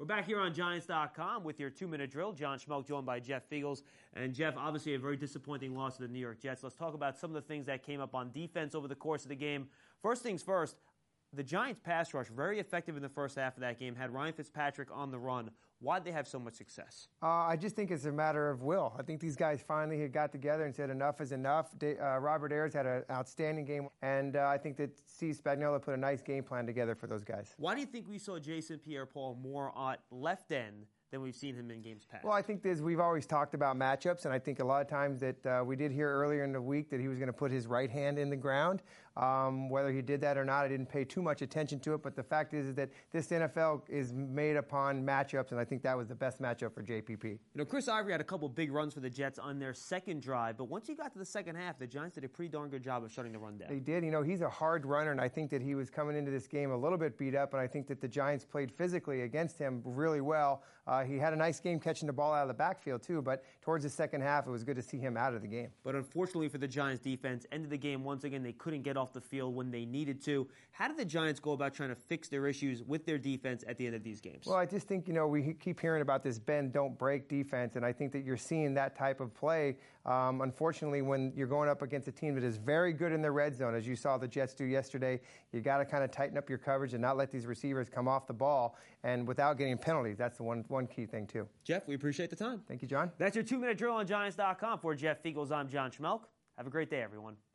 back here on Giants.com with your 2-minute drill. John Schmeelk joined by Jeff Feagles. And Jeff, obviously a very disappointing loss to the New York Jets. Let's talk about some of the things that came up on defense over the course of the game. First things first, the Giants pass rush, very effective in the first half of that game, had Ryan Fitzpatrick on the run. Why'd they have so much success? I just think it's a matter of will. I think these guys finally had got together and said enough is enough. Robert Ayers had an outstanding game, and I think that Steve Spagnuolo put a nice game plan together for those guys. Why do you think we saw Jason Pierre-Paul more at left end than we've seen him in games past? Well, I think we've always talked about matchups, and I think a lot of times that we did hear earlier in the week that he was going to put his right hand in the ground. Whether he did that or not, I didn't pay too much attention to it, but the fact is that this NFL is made upon matchups, and I think that was the best matchup for JPP. You know, Chris Ivory had a couple big runs for the Jets on their second drive, but once you got to the second half, the Giants did a pretty darn good job of shutting the run down. They did. You know, he's a hard runner, and I think that he was coming into this game a little bit beat up, and I think that the Giants played physically against him really well. He had a nice game catching the ball out of the backfield, too, but towards the second half, it was good to see him out of the game. But unfortunately for the Giants defense, ended the game once again, they couldn't get off the field when they needed to. How did the Giants go about trying to fix their issues with their defense at the end of these games? Well, I just think, you know, we keep hearing about this bend, don't break defense, and I think that you're seeing that type of play. Unfortunately, when you're going up against a team that is very good in the red zone, as you saw the Jets do yesterday, you got to kind of tighten up your coverage and not let these receivers come off the ball, and without getting penalties. That's the one key thing, too. Jeff, we appreciate the time. Thank you, John. That's your 2-minute drill on Giants.com. For Jeff Feagles, I'm John Schmeelk. Have a great day, everyone.